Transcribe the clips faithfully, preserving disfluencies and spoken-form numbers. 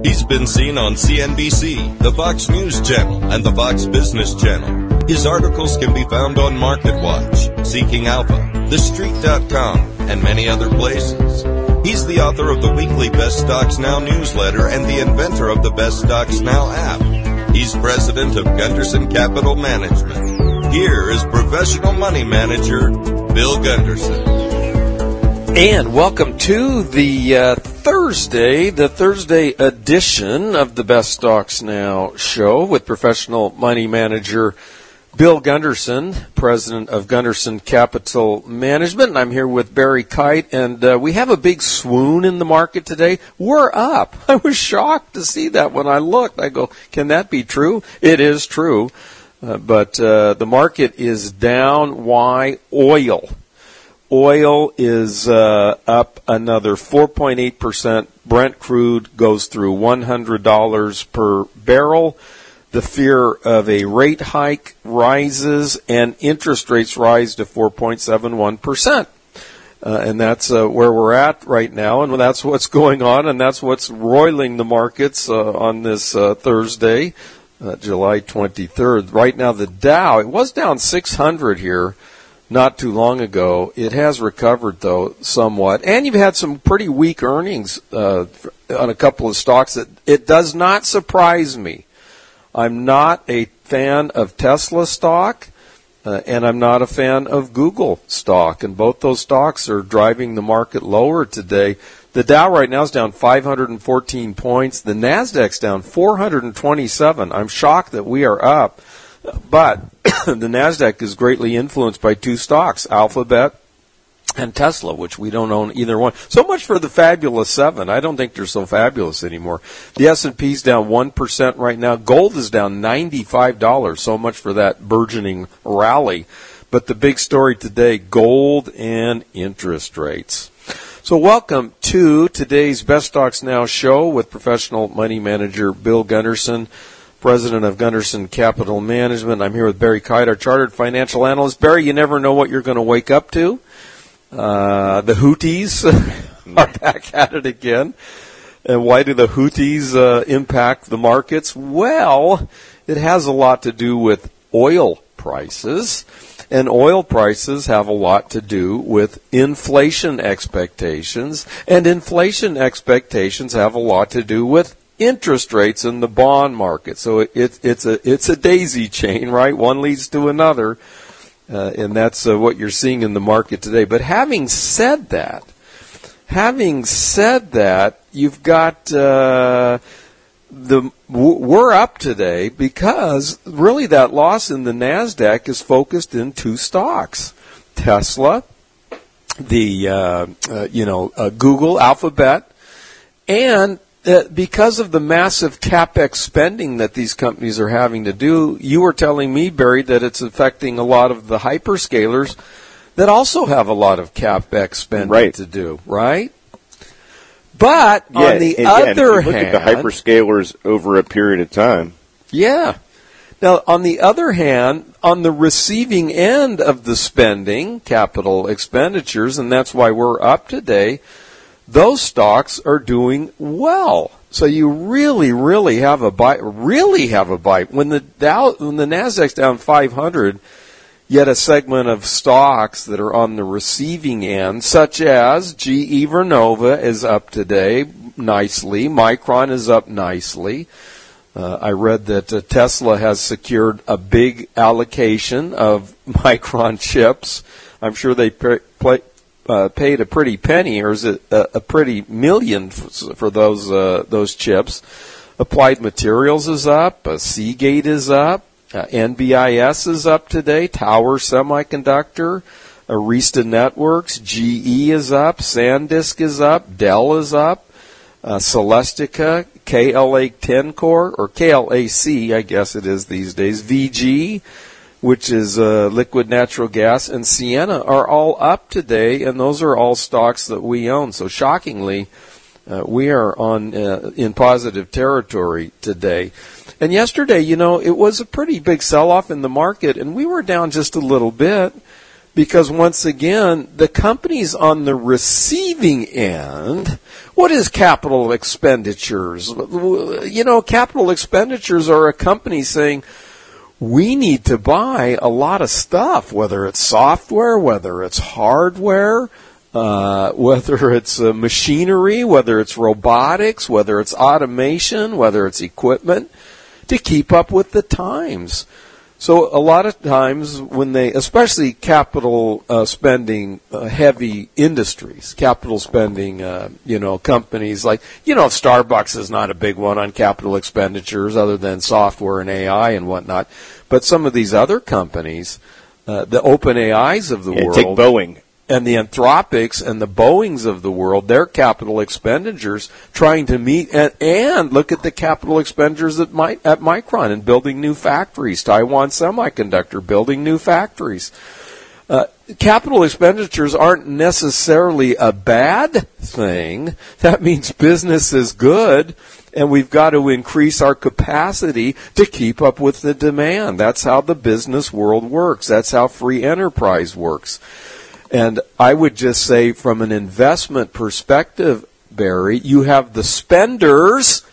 He's been seen on C N B C, the Fox News Channel, and the Fox Business Channel. His articles can be found on MarketWatch, Seeking Alpha, The Street dot com, and many other places. He's the author of the weekly Best Stocks Now newsletter and the inventor of the Best Stocks Now app. He's president of Gunderson Capital Management. Here is professional money manager, Bill Gunderson. And welcome to the uh, Thursday, the Thursday edition of the Best Stocks Now show with professional money manager Bill Gunderson, president of Gunderson Capital Management. And I'm here with Barry Kite, and uh, we have a big swoon in the market today. We're up. I was shocked to see that when I looked. I go, can that be true? It is true. Uh, but uh, the market is down. Why? Oil. Oil is uh, up another four point eight percent. Brent crude goes through one hundred dollars per barrel. The fear of a rate hike rises, and interest rates rise to four point seven one percent. Uh, and that's uh, where we're at right now, and that's what's going on, and that's what's roiling the markets uh, on this uh, Thursday, uh, July twenty-third. Right now, the Dow, it was down six hundred here not too long ago. It has recovered, though, somewhat. And you've had some pretty weak earnings uh, on a couple of stocks. That it does not surprise me. I'm not a fan of Tesla stock, uh, and I'm not a fan of Google stock. And both those stocks are driving the market lower today. The Dow right now is down five hundred fourteen points. The Nasdaq's down four hundred twenty-seven. I'm shocked that we are up. But the Nasdaq is greatly influenced by two stocks, Alphabet and Tesla, which we don't own either one. So much for the fabulous seven. I don't think they're so fabulous anymore. The S and P's down one percent right now. Gold is down ninety-five dollars. So much for that burgeoning rally. But the big story today, gold and interest rates. So welcome to today's Best Stocks Now show with professional money manager Bill Gunderson, president of Gunderson Capital Management. I'm here with Barry Kite, our chartered financial analyst. Barry, you never know what you're going to wake up to. Uh, the Houthis are back at it again. And why do the Houthis uh, impact the markets? Well, it has a lot to do with oil prices. And oil prices have a lot to do with inflation expectations. And inflation expectations have a lot to do with interest rates in the bond market. So it, it, it's a it's a daisy chain, right? One leads to another, uh, and that's uh, what you're seeing in the market today. But having said that, having said that, you've got uh, the we're up today because really that loss in the Nasdaq is focused in two stocks: Tesla, the uh, uh, you know uh, Google, Alphabet, and Uh, because of the massive CapEx spending that these companies are having to do. You were telling me, Barry, that it's affecting a lot of the hyperscalers that also have a lot of CapEx spending right. to do, right? But yeah, on the and, other yeah, if you look hand, at the hyperscalers over a period of time. Yeah. Now, on the other hand, on the receiving end of the spending, capital expenditures, and that's why we're up today, those stocks are doing well. So you really, really have a bite. Really have a bite. When the Dow, when the Nasdaq's down five hundred, yet a segment of stocks that are on the receiving end, such as G E Vernova, is up today nicely. Micron is up nicely. Uh, I read that uh, Tesla has secured a big allocation of Micron chips. I'm sure they pay. Play, Uh, paid a pretty penny, or is it a, a pretty million for, for those uh, those chips? Applied Materials is up. Uh, Seagate is up. Uh, N B I S is up today. Tower Semiconductor, Arista Networks, G E is up. SanDisk is up. Dell is up. Uh, Celestica, K L A ten Core, or K L A C, I guess it is these days. V G, which is uh, liquid natural gas, and Sienna are all up today, and those are all stocks that we own. So shockingly, uh, we are on uh, in positive territory today. And yesterday, you know, it was a pretty big sell-off in the market, and we were down just a little bit. Because once again, the companies on the receiving end, what is capital expenditures? You know, capital expenditures are a company saying, we need to buy a lot of stuff, whether it's software, whether it's hardware, uh, whether it's uh, machinery, whether it's robotics, whether it's automation, whether it's equipment, to keep up with the times. So a lot of times when they, especially capital uh, spending uh, heavy industries, capital spending, uh, you know, companies like, you know, Starbucks is not a big one on capital expenditures other than software and A I and whatnot. But some of these other companies, uh, the OpenAIs of the yeah, world. Take Boeing. And the Anthropics and the Boeings of the world, their capital expenditures trying to meet, and, and look at the capital expenditures at, Mi- at Micron and building new factories, Taiwan Semiconductor building new factories. Uh, capital expenditures aren't necessarily a bad thing. That means business is good, and we've got to increase our capacity to keep up with the demand. That's how the business world works. That's how free enterprise works. And I would just say from an investment perspective, Barry, you have the spenders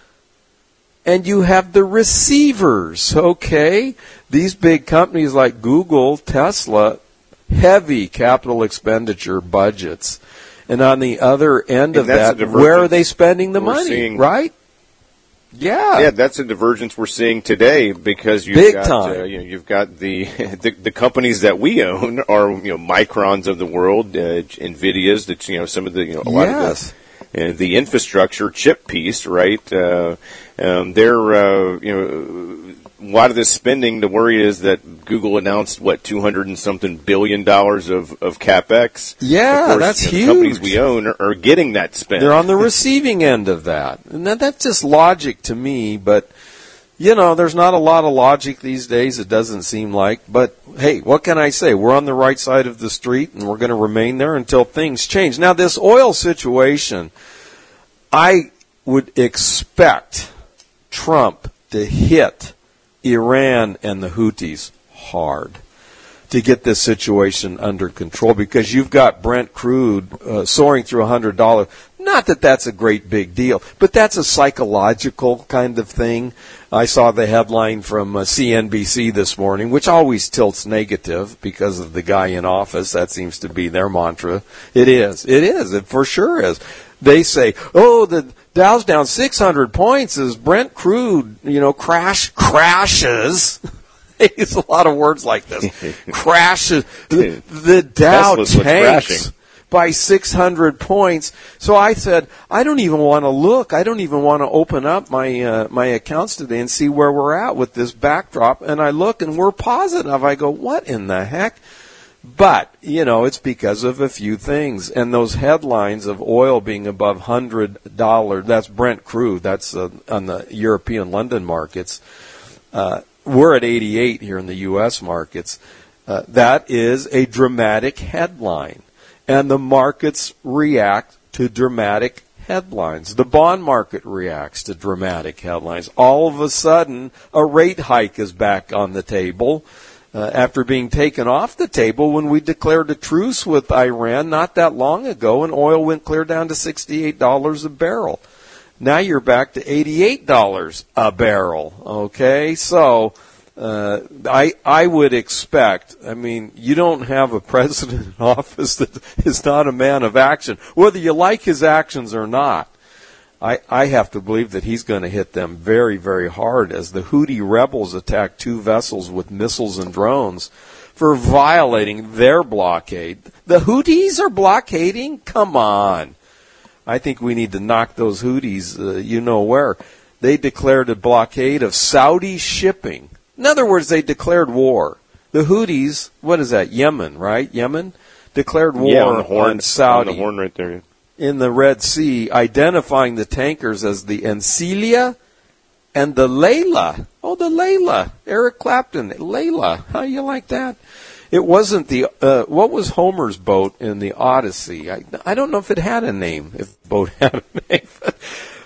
and you have the receivers, okay? These big companies like Google, Tesla, heavy capital expenditure budgets. And on the other end and of that, where are they spending the money, seeing, right? Yeah, yeah, that's a divergence we're seeing today because you've Big got time. Uh, you know, you've got the, the the companies that we own are you know Microns of the world, uh, Nvidia's, that you know some of the you know a lot yes. of the uh, the infrastructure chip piece, right? Uh, um, they're uh, you know a lot of this spending. The worry is that Google announced what two hundred and something billion dollars of of capex. Yeah, of course, that's you know, huge. The companies we own are, are getting that spend. They're on the receiving end of that. And that, that's just logic to me, but, you know, there's not a lot of logic these days, it doesn't seem like. But, hey, what can I say? We're on the right side of the street, and we're going to remain there until things change. Now, this oil situation, I would expect Trump to hit Iran and the Houthis hard to get this situation under control, because you've got Brent crude uh, soaring through one hundred dollars. Not that that's a great big deal, but that's a psychological kind of thing. I saw the headline from uh, C N B C this morning, which always tilts negative because of the guy in office. That seems to be their mantra. It is. It is. It for sure is. They say, oh, the Dow's down six hundred points as Brent crude, you know, crash crashes. It's a lot of words like this. Crashes. The, the Dow Tesla's what's tanks crashing. by six hundred points. So I said, I don't even want to look. I don't even want to open up my uh, my accounts today and see where we're at with this backdrop. And I look, and we're positive. I go, what in the heck? But, you know, it's because of a few things. And those headlines of oil being above one hundred dollars, that's Brent crude, that's uh, on the European London markets. Uh, we're at eighty-eight here in the U S markets. Uh, that is a dramatic headline. And the markets react to dramatic headlines. The bond market reacts to dramatic headlines. All of a sudden, a rate hike is back on the table. Uh, after being taken off the table when we declared a truce with Iran not that long ago, and oil went clear down to sixty-eight dollars a barrel. Now you're back to eighty-eight dollars a barrel. Okay, so uh, I I would expect. I mean, you don't have a president in office that is not a man of action, whether you like his actions or not. I, I have to believe that he's going to hit them very, very hard as the Houthi rebels attack two vessels with missiles and drones for violating their blockade. The Houthis are blockading? Come on. I think we need to knock those Houthis, uh, you know where. They declared a blockade of Saudi shipping. In other words, they declared war. The Houthis, what is that, Yemen, right? Yemen? Declared war yeah, on, the horn, on Saudi. On the horn right there. In the Red Sea, identifying the tankers as the Encilia and the Layla. Oh, the Layla. Eric Clapton. Layla. How you like that? It wasn't the, uh, what was Homer's boat in the Odyssey? I, I don't know if it had a name, if the boat had a name.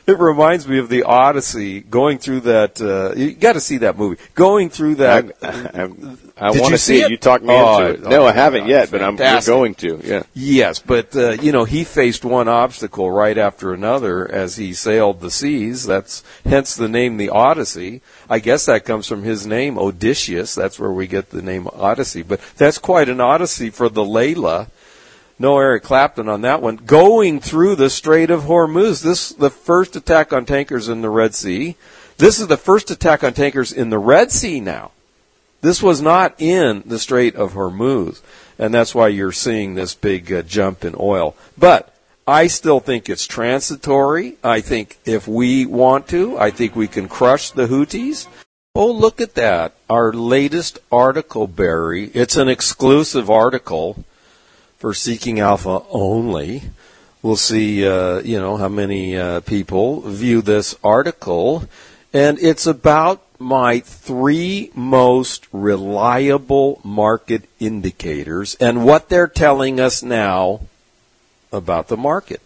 It reminds me of the Odyssey, going through that. Uh, you got to see that movie. Going through that. I, I, I Did want you to see see it. it? You talked me Oh, into it. oh, No, I my haven't God, yet, but I'm we're fantastic. going to. Yeah. Yes, but uh, you know, he faced one obstacle right after another as he sailed the seas. That's hence the name, the Odyssey. I guess that comes from his name, Odysseus. That's where we get the name Odyssey. But that's quite an odyssey for the Layla. No Eric Clapton on that one. Going through the Strait of Hormuz. This is the first attack on tankers in the Red Sea. This is the first attack on tankers in the Red Sea now. This was not in the Strait of Hormuz. And that's why you're seeing this big uh, jump in oil. But I still think it's transitory. I think if we want to, I think we can crush the Houthis. Oh, look at that. Our latest article, Barry. It's an exclusive article for Seeking Alpha only. We'll see, uh, you know, how many uh, people view this article. And it's about my three most reliable market indicators and what they're telling us now about the market.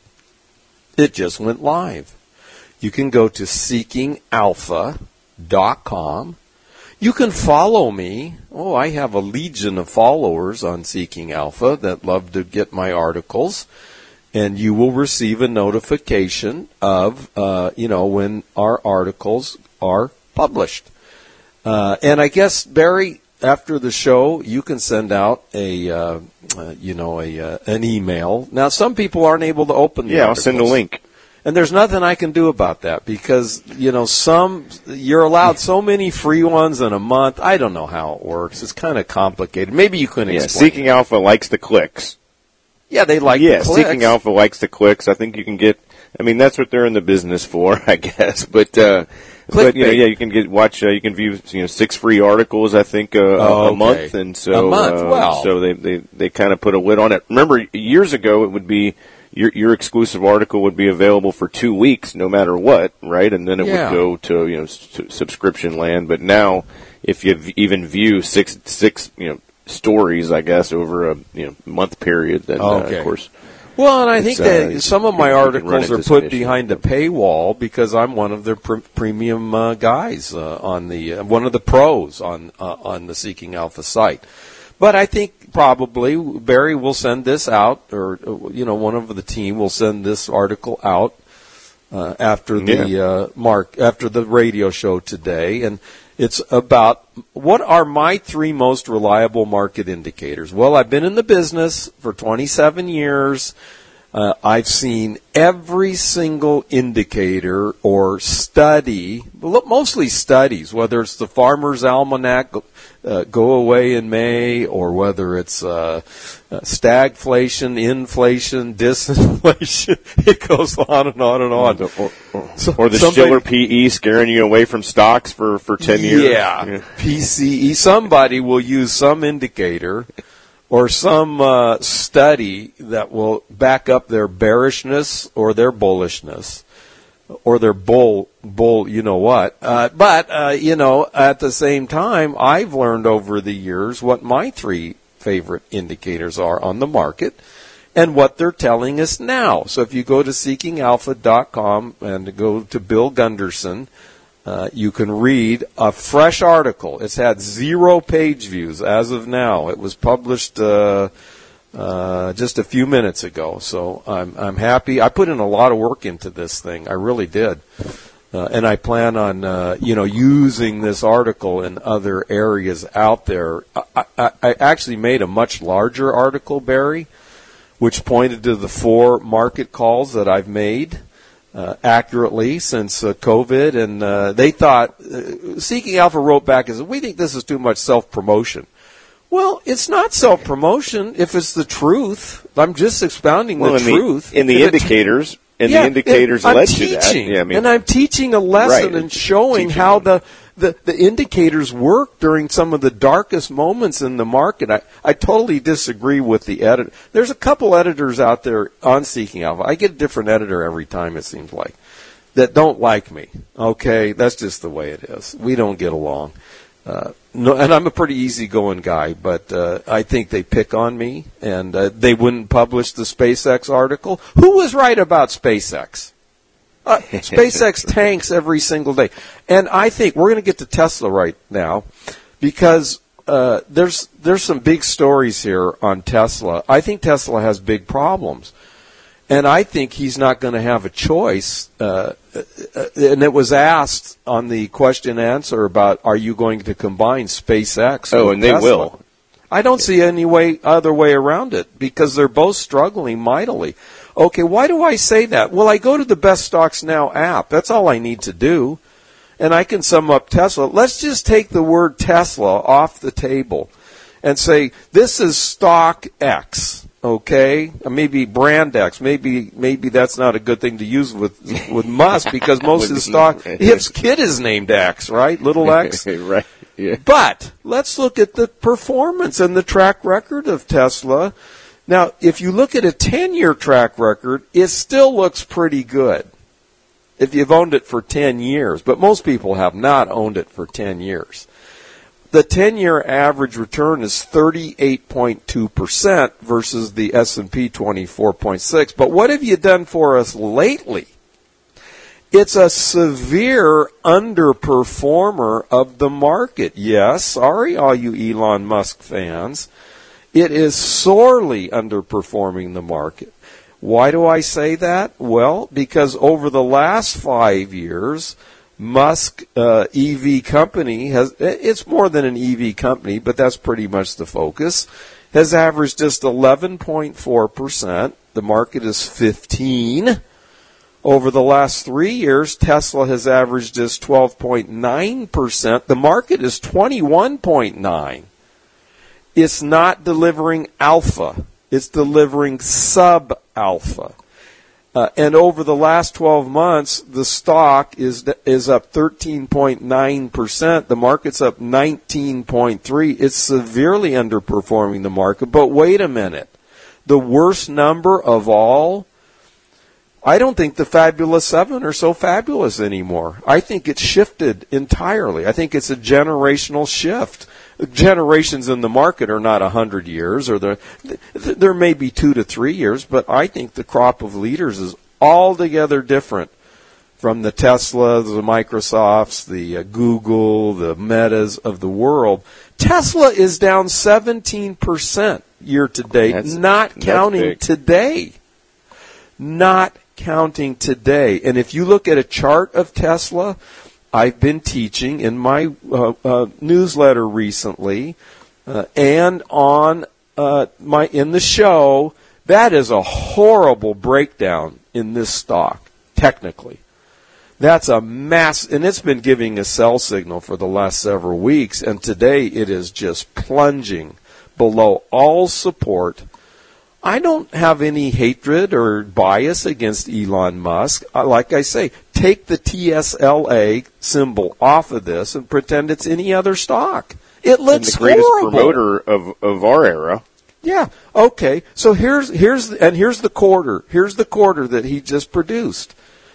It just went live. You can go to seeking alpha dot com. You can follow me. Oh, I have a legion of followers on Seeking Alpha that love to get my articles. And you will receive a notification of, uh, you know, when our articles are published. Uh, and I guess, Barry, after the show, you can send out a, uh, uh, you know, a uh, an email. Now, some people aren't able to open the Yeah, articles. I'll send a link. And there's nothing I can do about that because, you know, some, you're allowed so many free ones in a month. I don't know how it works. It's kind of complicated. Maybe you couldn't Yeah, explain. Seeking Alpha likes the clicks. Yeah, they like yeah, the clicks. Seeking Alpha likes the clicks. I think you can get, I mean, that's what they're in the business for, I guess. But, uh, but you know, yeah, you can get, watch, uh, you can view, you know, six free articles, I think, uh, Oh, a, a okay. month. And so, A month, uh, wow. so they, they, they kind of put a lid on it. Remember, years ago, it would be, Your your exclusive article would be available for two weeks, no matter what, right? And then it Yeah. would go to you know s- subscription land. But now, if you v- even view six six you know stories, I guess over a you know month period, then uh, Okay. of course. Well, and I think It's, that uh, some of you my can- you can run articles are into put some issues. behind a paywall because I'm one of their pr- premium uh, guys uh, on the uh, one of the pros on uh, on the Seeking Alpha site. But I think probably Barry will send this out, or you know, one of the team will send this article out uh, after the Yeah. uh, mark after the radio show today, and it's about what are my three most reliable market indicators. Well, I've been in the business for twenty-seven years. Uh, I've seen every single indicator or study, mostly studies, whether it's the Farmer's Almanac, uh, go away in May, or whether it's uh, uh, stagflation, inflation, disinflation. It goes on and on and on. Or, or, So- or the somebody- Schiller P E scaring you away from stocks for, for ten years. Yeah, P C E. Somebody will use some indicator or some uh, study that will back up their bearishness or their bullishness or their bull, bull, you know what. Uh, but, uh, you know, at the same time, I've learned over the years what my three favorite indicators are on the market and what they're telling us now. So if you go to seeking alpha dot com and go to Bill Gunderson, Uh, you can read a fresh article. It's had zero page views as of now. It was published uh, uh, just a few minutes ago, so I'm I'm happy. I put in a lot of work into this thing. I really did, uh, and I plan on uh, you know using this article in other areas out there. I, I, I actually made a much larger article, Barry, which pointed to the four market calls that I've made. Uh, accurately since uh, COVID, and uh, they thought, uh, Seeking Alpha wrote back and said, we think this is too much self-promotion. Well, it's not self-promotion if it's the truth. I'm just expounding Well, the in truth. The, in the If it's- indicators, and Yeah, the indicators I'm led teaching, to that. Yeah, I mean, and I'm teaching a lesson Right. and showing Teaching how them. the, the, the indicators work during some of the darkest moments in the market. I, I totally disagree with the editor. There's a couple editors out there on Seeking Alpha. I get a different editor every time, it seems like, that don't like me. Okay, that's just the way it is. We don't get along. Uh, no, and I'm a pretty easygoing guy, but uh, I think they pick on me, and uh, they wouldn't publish the SpaceX article. Who was right about SpaceX? Uh, SpaceX tanks every single day. And I think we're going to get to Tesla right now because uh, there's there's some big stories here on Tesla. I think Tesla has big problems. And I think he's not going to have a choice. Uh, and it was asked on the question and answer about, are you going to combine SpaceX Oh, with and they Tesla? will. I don't see any way other way around it because they're both struggling mightily. Okay, why do I say that? Well, I go to the Best Stocks Now app. That's all I need to do. And I can sum up Tesla. Let's just take the word Tesla off the table and say, this is stock X. Okay, maybe brand X. Maybe maybe that's not a good thing to use with with Musk because most of his stock, his kid is named X, right? Little X. Right. Yeah. But let's look at the performance and the track record of Tesla. Now, if you look at a ten-year track record, it still looks pretty good if you've owned it for ten years. But most people have not owned it for ten years. The ten-year average return is thirty-eight point two percent versus the S and P twenty-four point six. But what have you done for us lately? It's a severe underperformer of the market. Yes, sorry, all you Elon Musk fans. It is sorely underperforming the market. Why do I say that? Well, because over the last five years, Musk uh, E V company has, it's more than an E V company, but that's pretty much the focus, has averaged just eleven point four percent. The market is fifteen. Over the last three years, Tesla has averaged just twelve point nine percent. The market is twenty-one point nine. It's not delivering alpha. It's delivering sub-alpha. Uh, and over the last twelve months, the stock is is up thirteen point nine percent. The market's up nineteen point three percent. It's severely underperforming the market. But wait a minute. The worst number of all, I don't think the Fabulous Seven are so fabulous anymore. I think it's shifted entirely. I think it's a generational shift. Generations in the market are not a hundred years, or there, there may be two to three years, but I think the crop of leaders is altogether different from the Teslas, the Microsofts, the uh, Google, the Metas of the world. Tesla is down seventeen percent year to date, that's, not that's counting big. today. Not counting today. And if you look at a chart of Tesla, I've been teaching in my uh, uh, newsletter recently uh, and on uh, my in the show. That is a horrible breakdown in this stock, technically. That's a mass, and it's been giving a sell signal for the last several weeks, and today it is just plunging below all support. I don't have any hatred or bias against Elon Musk. Like I say, take the T S L A symbol off of this and pretend it's any other stock. It looks and the greatest horrible. promoter of, of our era. Yeah. Okay. So here's here's and here's the quarter. Here's the quarter that he just produced.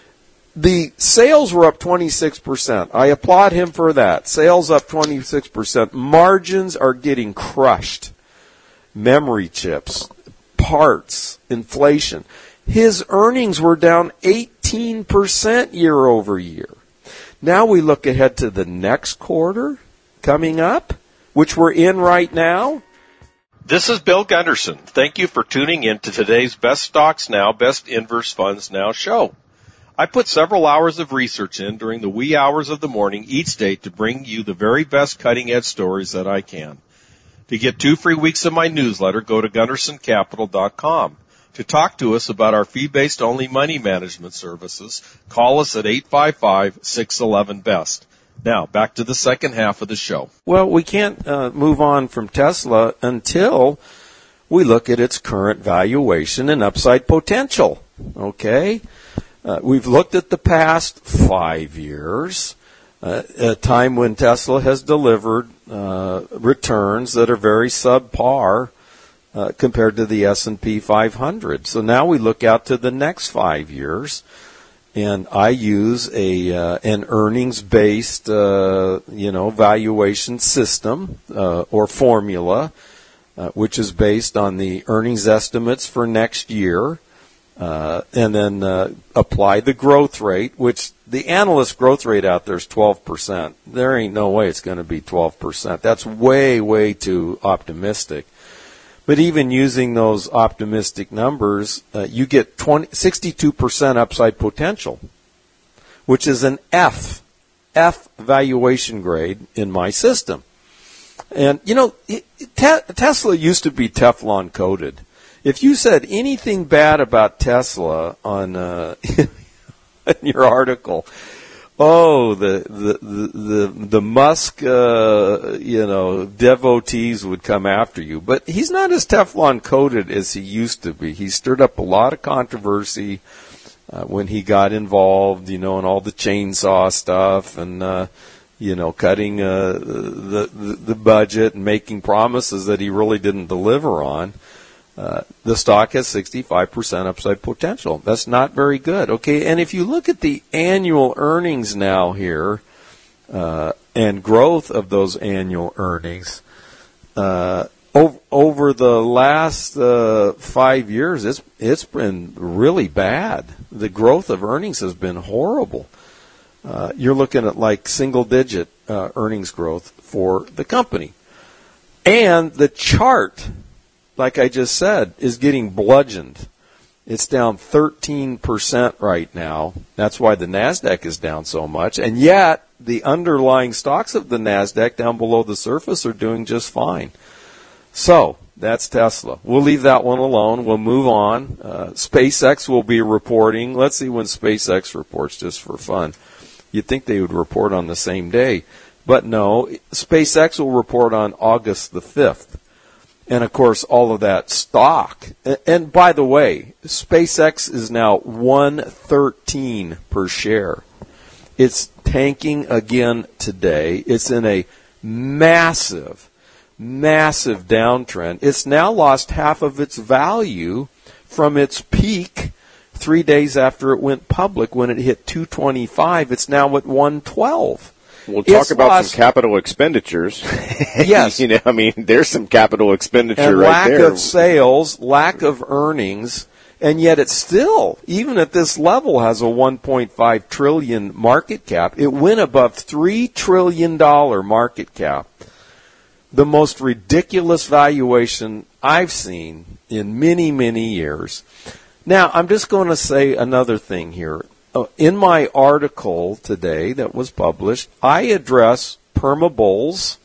The sales were up twenty-six percent. I applaud him for that. Sales up twenty-six percent. Margins are getting crushed. Memory chips, parts, inflation. His earnings were down eighteen percent year over year. Now we look ahead to the next quarter coming up, which we're in right now. This is Bill Gunderson. Thank you for tuning in to today's Best Stocks Now, Best Inverse Funds Now show. I put several hours of research in during the wee hours of the morning each day to bring you the very best cutting-edge stories that I can. To get two free weeks of my newsletter, go to gunderson capital dot com. To talk to us about our fee-based only money management services, call us at eight five five, six one one, B E S T. Now, back to the second half of the show. Well, we can't uh, move on from Tesla until we look at its current valuation and upside potential. Okay? Uh, we've looked at the past five years, uh, a time when Tesla has delivered uh, returns that are very subpar uh, compared to the S and P five hundred. So now we look out to the next five years. And I use a uh, an earnings-based, uh, you know, valuation system uh, or formula, uh, which is based on the earnings estimates for next year, Uh, and then uh, apply the growth rate, which the analyst growth rate out there is twelve percent. There ain't no way it's going to be twelve percent. That's way, way too optimistic. But even using those optimistic numbers, uh, you get twenty, sixty-two percent upside potential, which is an F, F valuation grade in my system. And, you know, it, te- Tesla used to be Teflon coated. If you said anything bad about Tesla on uh, in your article, oh, the the the the, the Musk, uh, you know, devotees would come after you. But he's not as Teflon coated as he used to be. He stirred up a lot of controversy uh, when he got involved, you know, in all the chainsaw stuff and. Uh, you know, cutting uh, the, the the budget and making promises that he really didn't deliver on. Uh, the stock has sixty-five percent upside potential. That's not very good. Okay, and if you look at the annual earnings now here uh, and growth of those annual earnings, uh, over, over the last uh, five years, it's it's been really bad. The growth of earnings has been horrible. Uh, you're looking at like single-digit uh, earnings growth for the company. And the chart, like I just said, is getting bludgeoned. It's down thirteen percent right now. That's why the NASDAQ is down so much. And yet, the underlying stocks of the NASDAQ down below the surface are doing just fine. So, that's Tesla. We'll leave that one alone. We'll move on. Uh, SpaceX will be reporting. Let's see when SpaceX reports, just for fun. You'd think they would report on the same day. But no, SpaceX will report on August the fifth. And, of course, all of that stock. And, by the way, SpaceX is now one thirteen per share. It's tanking again today. It's in a massive, massive downtrend. It's now lost half of its value from its peak three days after it went public when it hit two twenty-five. It's now at one twelve. We'll talk it's about lost, some capital expenditures. Yes. you know, I mean, there's some capital expenditure and right lack there. of sales, lack of earnings, and yet it still, even at this level, has a one point five trillion dollars market cap. It went above three trillion dollars market cap. The most ridiculous valuation I've seen in many, many years. Now, I'm just going to say another thing here. Uh, in my article today that was published, I address perma bulls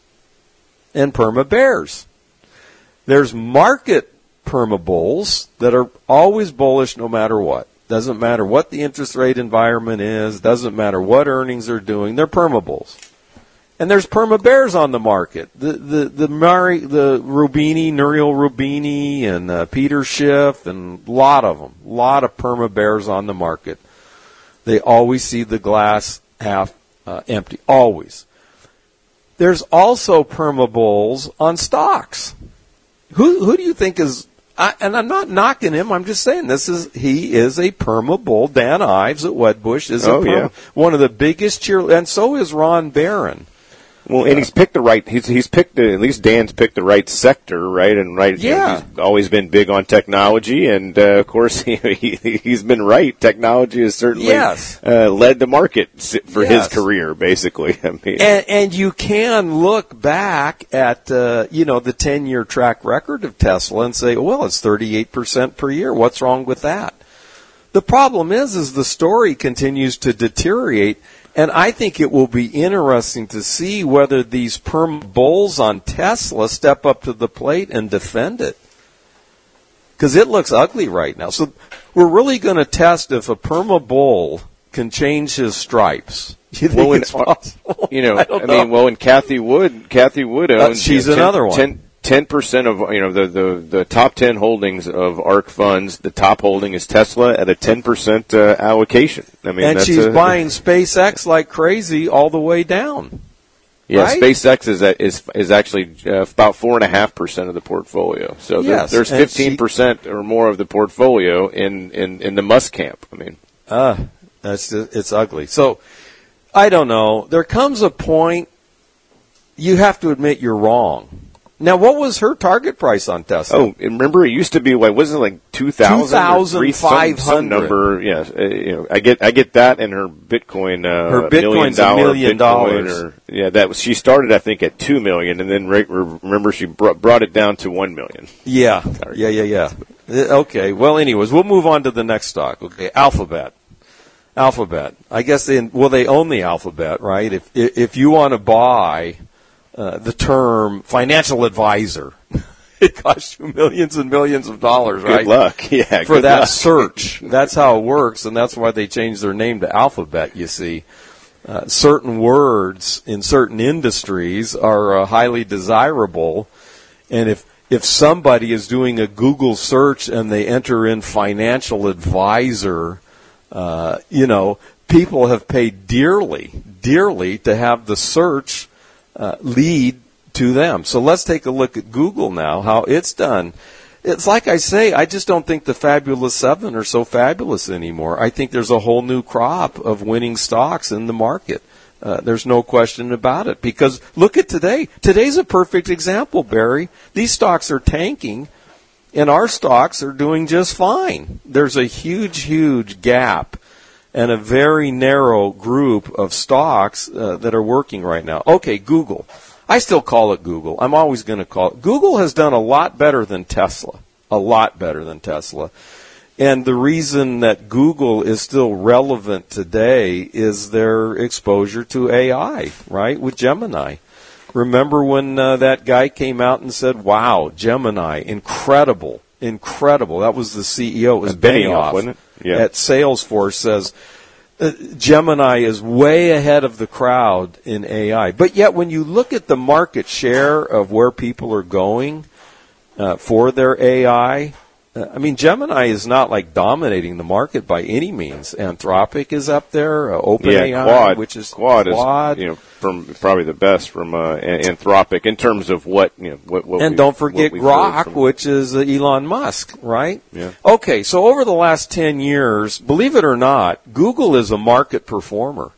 and perma bears. There's market perma bulls that are always bullish no matter what. Doesn't matter what the interest rate environment is. Doesn't matter what earnings are doing. They're perma bulls. And there's perma bears on the market. The the the Mari, the Rubini, Nouriel Rubini, and uh, Peter Schiff, and a lot of them. A lot of perma bears on the market. They always see the glass half uh, empty. Always. There's also perma bulls on stocks. Who who do you think is? I, and I'm not knocking him. I'm just saying this is he is a perma bull. Dan Ives at Wedbush is oh, a perma, yeah. one of the biggest cheer, and so is Ron Barron. Well, and he's picked the right. He's he's picked the, at least Dan's picked the right sector, right? And right, yeah. You know, he's always been big on technology, and uh, of course he, he he's been right. Technology has certainly yes. uh, led the market for yes. his career, basically. I mean, and, and you can look back at uh, you know the ten-year track record of Tesla and say, well, it's thirty-eight percent per year. What's wrong with that? The problem is, is the story continues to deteriorate. And I think it will be interesting to see whether these perma bulls on Tesla step up to the plate and defend it. Because it looks ugly right now. So we're really going to test if a perma bull can change his stripes. You think well, it's in, possible? You know, I, I, I mean, well, and Kathy Wood, Kathy Wood owns. Uh, she's you know, another ten, one. ten, ten percent of, you know, the, the, the top ten holdings of ARK funds, the top holding is Tesla at a ten percent uh, allocation. I mean, and that's she's a, buying SpaceX like crazy all the way down. Yeah, right? SpaceX is is is actually uh, about four and a half percent of the portfolio. So yes, there, there's fifteen percent or more of the portfolio in, in, in the Musk camp. I mean, uh, that's just, it's ugly. So I don't know. There comes a point you have to admit you're wrong. Now, what was her target price on Tesla? Oh, remember it used to be what wasn't it like two thousand, two thousand five hundred some number. Yeah, uh, you know, I get I get that, and her Bitcoin, uh, her Bitcoin's a million dollars. Or, yeah, that was, she started I think at two million, and then re- remember she brought, brought it down to one million. Yeah, yeah, yeah, yeah. Okay, well, anyways, we'll move on to the next stock. Okay, Alphabet. Alphabet. I guess they well they own the Alphabet, right? If if you want to buy uh, the term financial advisor, it costs you millions and millions of dollars, right? Good luck, yeah. For good that luck. search, that's how it works, and that's why they changed their name to Alphabet. You see, uh, certain words in certain industries are uh, highly desirable, and if if somebody is doing a Google search and they enter in financial advisor. Uh, you know, people have paid dearly, dearly to have the search uh, lead to them. So let's take a look at Google now, how it's done. It's like I say, I just don't think the Fabulous Seven are so fabulous anymore. I think there's a whole new crop of winning stocks in the market. Uh, there's no question about it. Because look at today. Today's a perfect example, Barry. These stocks are tanking. And our stocks are doing just fine. There's a huge, huge gap and a very narrow group of stocks uh, that are working right now. Okay, Google. I still call it Google. I'm always going to call it. Google has done a lot better than Tesla. A lot better than Tesla. And the reason that Google is still relevant today is their exposure to A I, right, with Gemini. Remember when uh, that guy came out and said, wow, Gemini, incredible, incredible. That was the C E O. It was Benioff, wasn't it? Yeah. At Salesforce says, uh, Gemini is way ahead of the crowd in A I. But yet when you look at the market share of where people are going uh, for their A I, uh, I mean, Gemini is not like dominating the market by any means. Anthropic is up there, uh, OpenAI, yeah, Quad, which is Quad, Quad. is you know from probably the best from uh, Anthropic in terms of what you know. What, what and we, don't forget Grok, from, which is uh, Elon Musk, right? Yeah. Okay, so over the last ten years, believe it or not, Google is a market performer.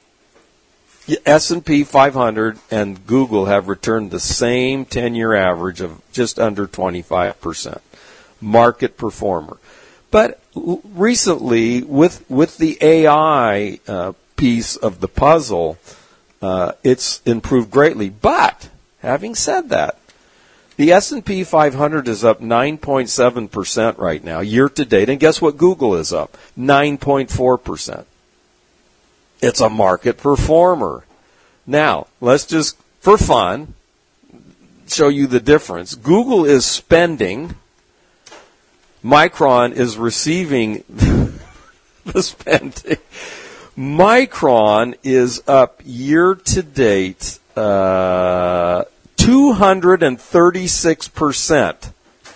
S and P five hundred and Google have returned the same ten-year average of just under twenty-five percent. Market performer. But recently, with with the A I uh, piece of the puzzle, uh, it's improved greatly. But having said that, the S and P five hundred is up nine point seven percent right now, year to date. And guess what Google is up? nine point four percent. It's a market performer. Now, let's just, for fun, show you the difference. Google is spending. Micron is receiving the spending. Micron is up year to date uh, two hundred thirty-six percent.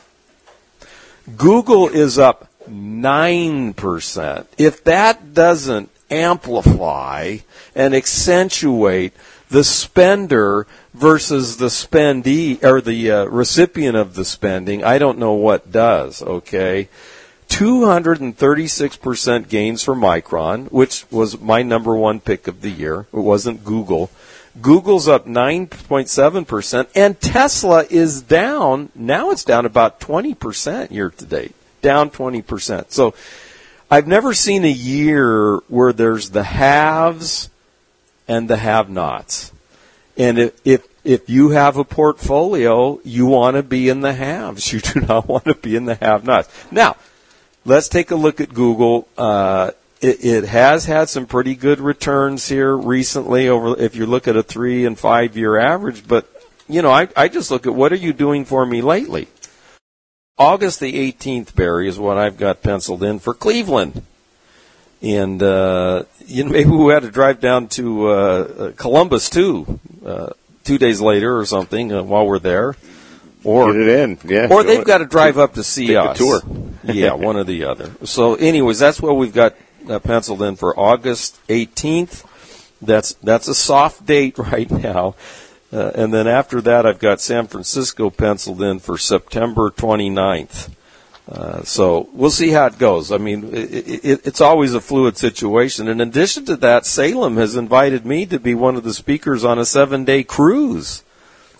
Google is up nine percent. If that doesn't amplify and accentuate the spender versus the spendee, or the uh, recipient of the spending, I don't know what does, okay? two hundred thirty-six percent gains for Micron, which was my number one pick of the year. It wasn't Google. Google's up nine point seven percent, and Tesla is down. Now it's down about twenty percent year to date, down twenty percent. So I've never seen a year where there's the haves and the have-nots. And if, if if you have a portfolio, you want to be in the haves. You do not want to be in the have-nots. Now, let's take a look at Google. Uh, it, it has had some pretty good returns here recently. Over if you look at a three and five year average, but you know, I, I just look at what are you doing for me lately. August the eighteenth, Barry, is what I've got penciled in for Cleveland. And, uh, you know, maybe we had to drive down to uh, Columbus, too, uh, two days later or something uh, while we're there. Or, Get it in, yeah. Or they've got to drive up to see Take us. the tour. Yeah, one or the other. So, anyways, that's what we've got uh, penciled in for August eighteenth. That's that's a soft date right now. Uh, and then after that, I've got San Francisco penciled in for September twenty-ninth. Uh, so we'll see how it goes. I mean, it, it, it's always a fluid situation. In addition to that, Salem has invited me to be one of the speakers on a seven-day cruise.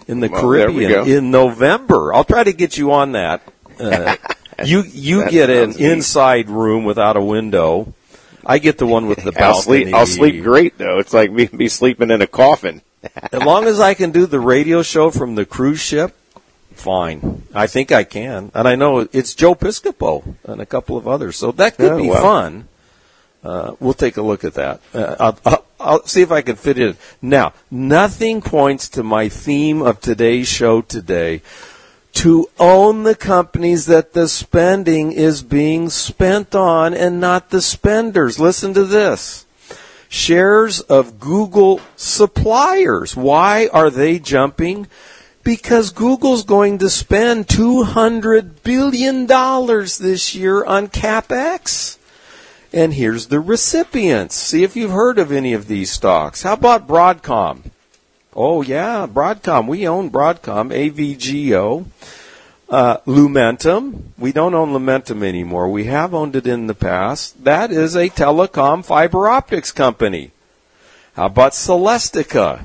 in the Well, Caribbean there we go. in November. I'll try to get you on that. Uh, you you That get an sounds neat. inside room without a window. I get the one with the balcony. I'll sleep. I'll sleep great though. It's like me, me sleeping in a coffin. As long as I can do the radio show from the cruise ship, fine. I think I can. And I know it's Joe Piscopo and a couple of others. So that could Oh, be well. fun. Uh, we'll take a look at that. Uh, I'll, I'll, I'll see if I can fit it in. Now, nothing points to my theme of today's show today. To own the companies that the spending is being spent on and not the spenders. Listen to this. Shares of Google suppliers. Why are they jumping? Because Google's going to spend two hundred billion dollars this year on CapEx. And here's the recipients. See if you've heard of any of these stocks. How about Broadcom? Oh, yeah, Broadcom. We own Broadcom, A V G O. Uh, Lumentum. We don't own Lumentum anymore. We have owned it in the past. That is a telecom fiber optics company. How about Celestica?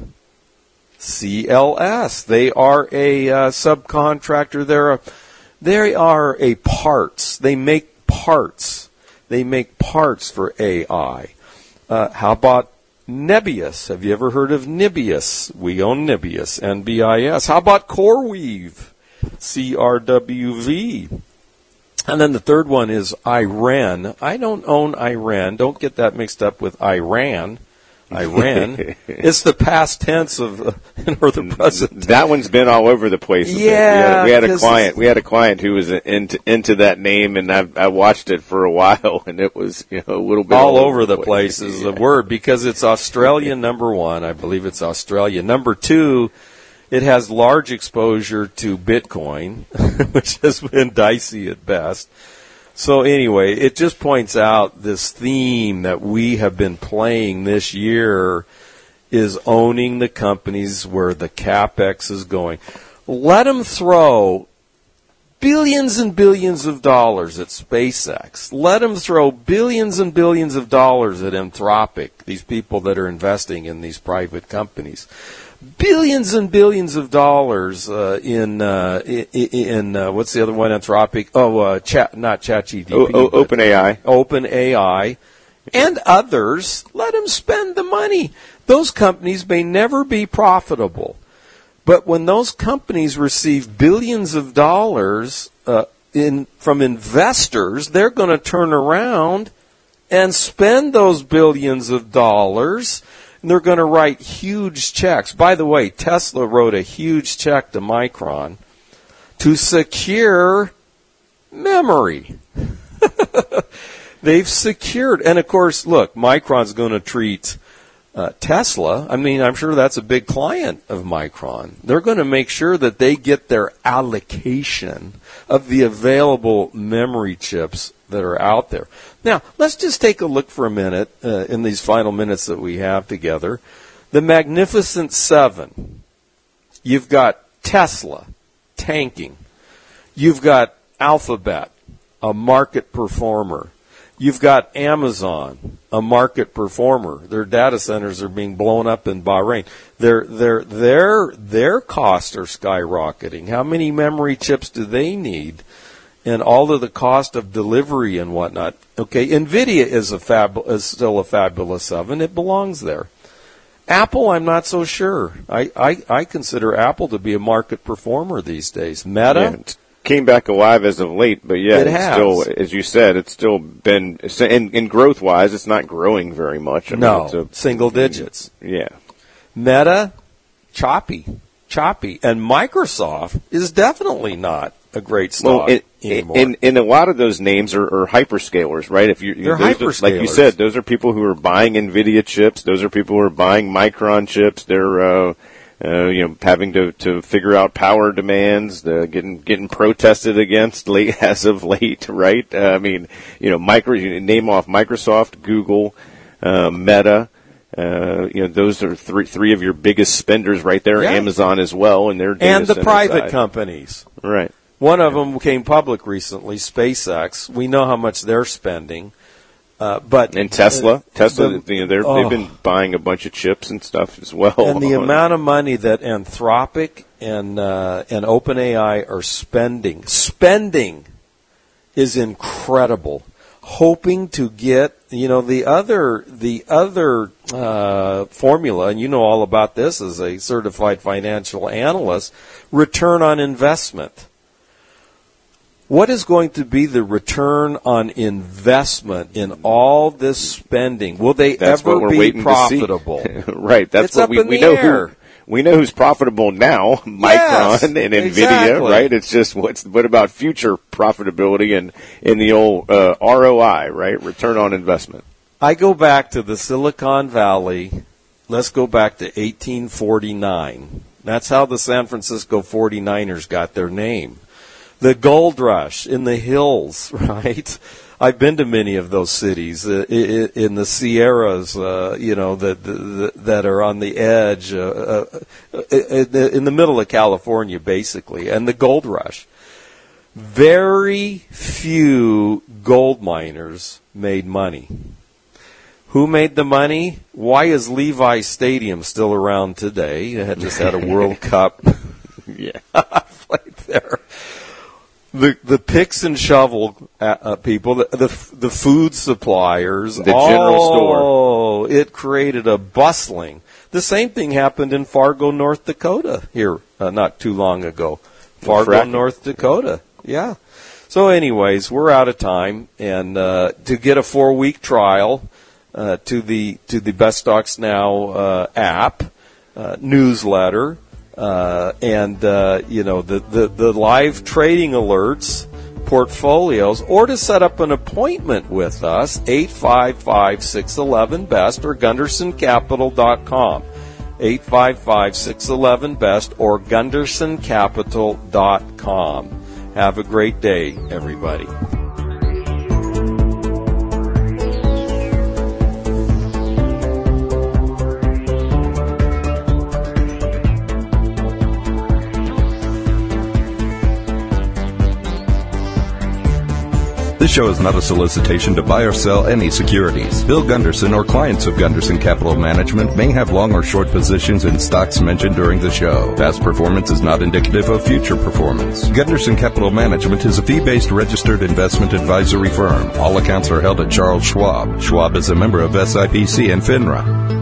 C L S. They are a uh, subcontractor. They're a, they are a parts. They make parts. They make parts for A I. Uh, how about Nebius? Have you ever heard of Nebius? We own Nebius, N B I S. How about CoreWeave? C R W V. And then the third one is Iran. I don't own Iran. Don't get that mixed up with Iran. Iran. It's the past tense of uh, or the present. That one's been all over the place. a bit. Yeah, we had, we had a 'cause client. We had a client who was into into that name, and I, I watched it for a while, and it was you know a little bit all over the place is the word because it's Australia number one. I believe it's Australia number two. It has large exposure to Bitcoin, which has been dicey at best. So anyway, it just points out this theme that we have been playing this year is owning the companies where the CapEx is going. Let them throw billions and billions of dollars at SpaceX. Let them throw billions and billions of dollars at Anthropic, these people that are investing in these private companies. Billions and billions of dollars uh, in uh, in, in uh, what's the other one? Anthropic. Oh, uh, chat, not ChatGPT. Oh, oh, OpenAI. OpenAI, and others. Let them spend the money. Those companies may never be profitable, but when those companies receive billions of dollars uh, in from investors, they're going to turn around and spend those billions of dollars. And they're going to write huge checks. By the way, Tesla wrote a huge check to Micron to secure memory. They've secured. And, of course, look, Micron's going to treat uh, Tesla. I mean, I'm sure that's a big client of Micron. They're going to make sure that they get their allocation of the available memory chips that are out there. Now, let's just take a look for a minute uh, in these final minutes that we have together. The Magnificent Seven. You've got Tesla tanking. You've got Alphabet, a market performer. You've got Amazon, a market performer. Their data centers are being blown up in Bahrain. Their their their their costs are skyrocketing. How many memory chips do they need? And all of the cost of delivery and whatnot. Okay, NVIDIA is a fab is still a fabulous seven. It belongs there. Apple, I'm not so sure. I, I, I consider Apple to be a market performer these days. Meta Yeah, it came back alive as of late, but yeah, It it's has. still, as you said, it's still been, and, and growth-wise, it's not growing very much. I no mean, it's a, single digits. yeah. Meta, choppy, choppy, and Microsoft is definitely not a great stock Well, and, anymore. and, and a lot of those names are, are hyperscalers, right? If you, They're those are- like you hyperscalers. said, those are people who are buying NVIDIA chips. Those are people who are buying Micron chips. They're, uh, uh, you know, having to, to figure out power demands, uh, getting getting protested against late as of late, right? Uh, I mean, you know, micro you name off Microsoft, Google, uh, Meta. Uh, you know, those are three three of your biggest spenders right there. Yeah. Amazon as well, and their data and the center private side. companies. Right. One of them came public recently, SpaceX. We know how much they're spending. Uh, but and Tesla, uh, Tesla, the, you know, they're, oh. they've been buying a bunch of chips and stuff as well. And the amount of money that Anthropic and uh, and OpenAI are spending, spending, is incredible. Hoping to get, you know, the other the other uh, formula, and you know all about this as a certified financial analyst, return on investment. What is going to be the return on investment in all this spending? Will they that's ever be profitable? Right. That's it's what up we, in we the know. Air. Who, we know who's profitable now, Micron yes, and Nvidia, exactly. right? It's just what's what about future profitability and in the old uh, R O I, right? Return on investment. I go back to the Silicon Valley. Let's go back to eighteen forty-nine. That's how the San Francisco forty-niners got their name. The gold rush in the hills, right? I've been to many of those cities uh, in the Sierras, uh, you know, that that are on the edge, uh, uh, in the middle of California, basically, and the gold rush. Very few gold miners made money. Who made the money? Why is Levi Stadium still around today? It had just had a World Cup. Yeah, played there. The the picks and shovel uh, people, the, the the food suppliers, the general oh, store. Oh, it created a bustling. The same thing happened in Fargo, North Dakota, here uh, not too long ago. Fargo, North Dakota. Yeah. So, anyways, we're out of time, and uh, to get a four week trial uh, to the to the Best Stocks Now uh, app, uh, newsletter. Uh, and, uh, you know, the, the, the live trading alerts, portfolios, or to set up an appointment with us, eight five five, six one one, B E S T or Gunderson Capital dot com. eight five five, six one one, B E S T or Gunderson Capital dot com. Have a great day, everybody. This show is not a solicitation to buy or sell any securities. Bill Gunderson or clients of Gunderson Capital Management may have long or short positions in stocks mentioned during the show. Past performance is not indicative of future performance. Gunderson Capital Management is a fee-based registered investment advisory firm. All accounts are held at Charles Schwab. Schwab is a member of S I P C and FINRA.